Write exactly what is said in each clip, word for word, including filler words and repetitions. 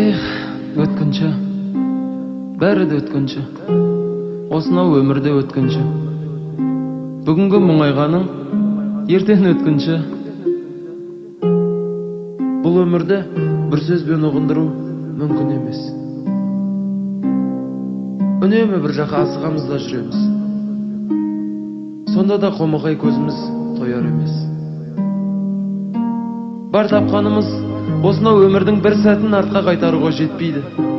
Эх, өткінші, бәрі де өткінші, осынау өмірде өткінші. Бүгінгі мұңайғаның ертең өткінші. Бұл өмірде бір сөзбен ұғындыру мүмкін емес. Үнемі бір жаққа асығамызда жүреміз. Сонда да қомағай көзіміз тояр емес. Бар тапқанымыз осынау өмірдің бір сәтін артқа қайтаруға жетпейді.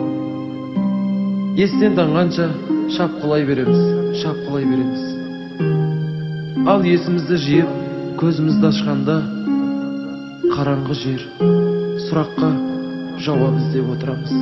Естен танғанша шапқылай береміз, шапқылай береміз. Ал есімізді жиып, көзімізді ашқанда, қараңғы жер, сұраққа жауап іздеп отырамыз.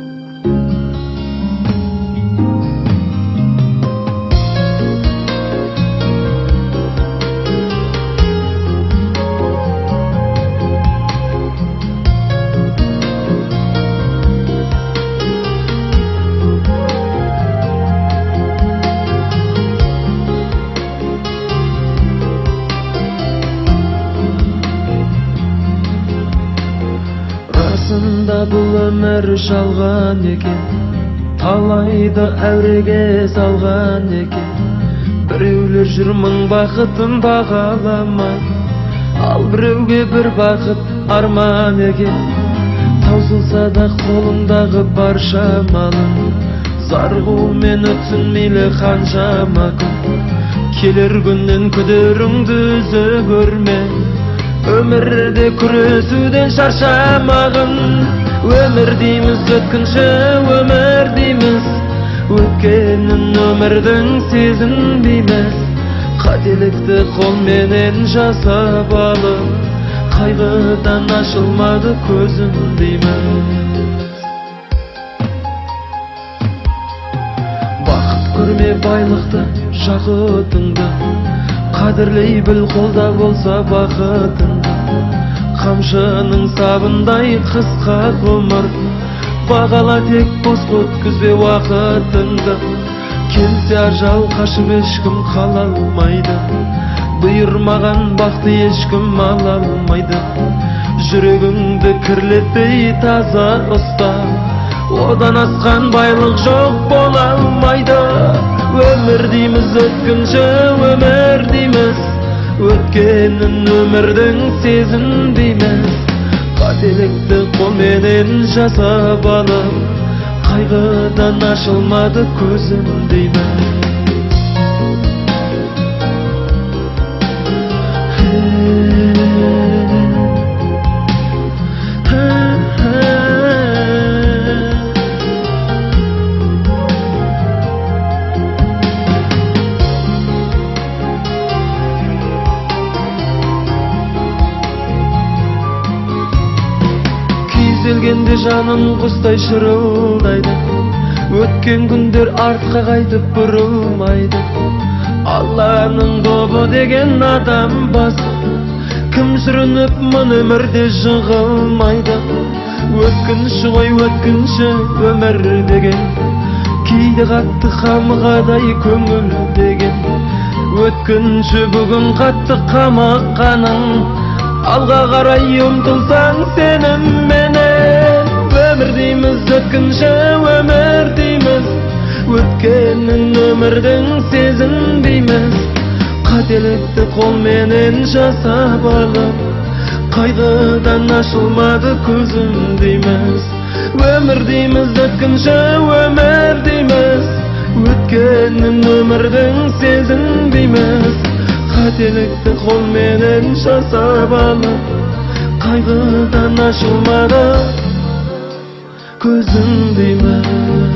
Расында бұл өмір жалған екен, талайды әуреге салған екен. Біреулер жүр мың бақытын бағаламай, ал біреуге бір бақыт арман екен. Таусылса да қолыңдағы бар шамалың, зар қолмен өтсін мейлі қаншама күн. Келер күннен күдеріңді үзі көрме, өмірде күресуден шаршамағын. Өмір дейміз өткінші, өмір дейміз, өткенін өмірдің сезінбейміз. Қателікті қолменен жасап алып, қайғыдан ашылмады көзім дейміз. Бақыт көрме байлықты, жақытыңды, қадірлей біл қолда болса бақытыңды. Қамшының сабындай қысқа ғұмыр, бағала тек бос өткізбе уақытыңды. Келсе ажал қашып ешкім қала алмайды, бұйырмаған бақты ешкім ала алмайды. Жүрегіңді кірлетпей таза ұста, одан асқан байлық жоқ бола алмайды. Өмір дейміз өткінші, өмір дейміз, өткенін өмірдің сезінбейміз. Қателікті қолменен жасап алып, қайғыдан ашылмады көзім дейміз. Келгенде жаным құстай шырылдайды, өткен күндер артқа қайтып бұрылмайды. Алланың құлы деген адам басы, кім сүрініп мұн өмірде жығылмайды. Өткінші ғой өткінші өмір деген, кейде қатты қамығадай көңіл деген. Өткінші бүгін қатты қамыққаның, алға қарай ұмтылсаң сенімменен. Өмір дейміз өткінші, өмір дейміз, өткенін өмірдің сезінбейміз. Қателікті қолменен жасап алып, қайғыдан ашылмады көзім дейміз. Өмір дейміз өткінші, өмір дейміз, өткенін өмірдің сезінбейміз. Қателікті қолменен жасап алып, қайғыдан ашылмады көзім дейміз.